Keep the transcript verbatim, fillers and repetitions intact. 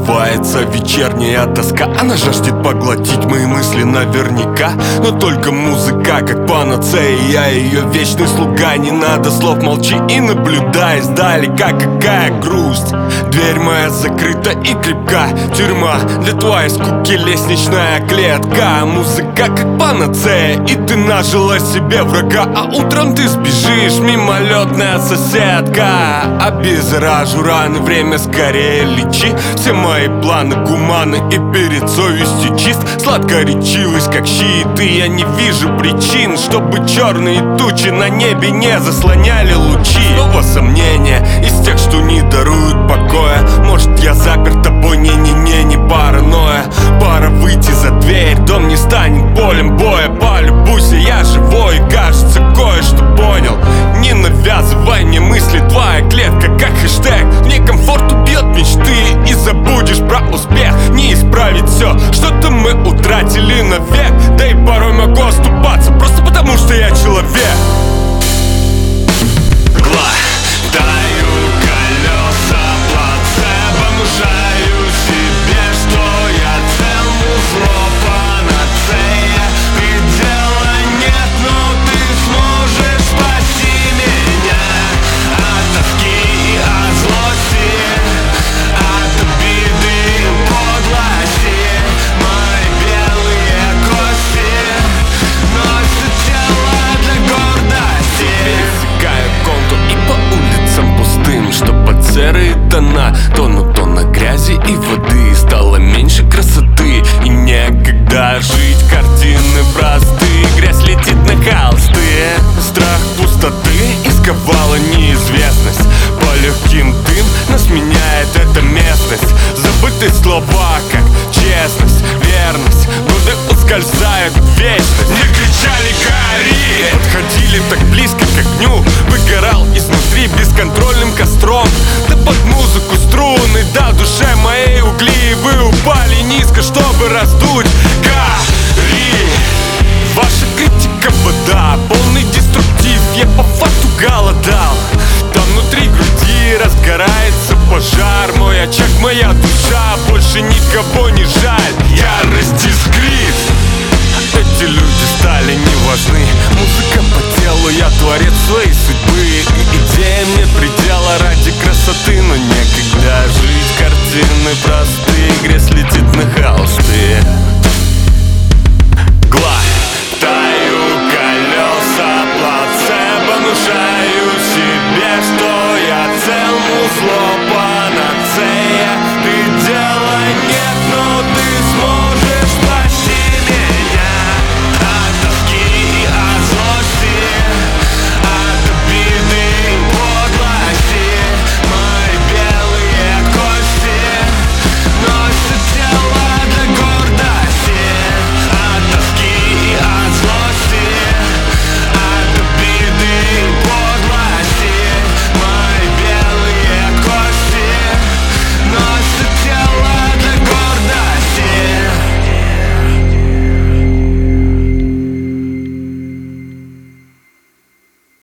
Просыпается вечерняя тоска, она жаждет поглотить мои мысли наверняка. Но только музыка, как панацея, я ее вечный слуга. Не надо слов, молчи и наблюдай издалека. Какая грусть, дверь моя закрыта и крепка. Тюрьма для твоей скуки, лестничная клетка. Музыка как панацея, и ты нажила себе врага. А утром ты сбежишь, мимолетная соседка. Обеззаражу раны, время скорее лечи. Все мои планы гуманы и перед совестью чист. Сладкоречивость как щит, и я не вижу причин, чтобы черные тучи на небе не заслоняли лучи. Снова сомнения из тех, что не даруют покоя. Может, я запер тобой, не-не-не, не паранойя. Пора выйти за дверь, дом не станет полем боя. Полюбуйся, я живой, и кажется, кое-что понял. Не навязывай мне мысли, твоя клетка как хэштег. Некомфорт убьет мечты, и забудешь про успех. Не исправить все, что-то мы утратили навек. Да и порой могу оступаться, просто потому что я человек. Глотаю колеса плацебо, внушаю себе, что я цел, музло, панацея. Предела нет, но ты сможешь спасти меня от тоски и от злости, от обиды и подлости. Мои белые кости носят тело для гордости. Пересекаю контур и по улицам пустым, что под серые тона тонут тонна грязи и воды. Стало меньше красоты и некогда жить. Картины простые, грязь летит на холсты. Страх пустоты исковала неизвестность. По легким дым нас меняет эта местность. Забытые слова, как честность, верность, годы ускользают в вечность. Не кричали «гори!», подходили так близко к огню. Выгорал изнутри бесконтрольным костром. Да под музыку струны, да в душе моей угли. Вы упали низко, чтобы раздуть. Гори! Ваша критика вода, полный деструктив. Я по факту голодал. Там внутри груди разгорается пожар. Мой очаг, моя душа, больше никого не жаль. Ярость искрит. Эти люди стали неважны. Музыка по телу, я творец своей судьбы. И идея мне предела ради красоты. Но некогда жить, картины простые, грязь летит на холсты.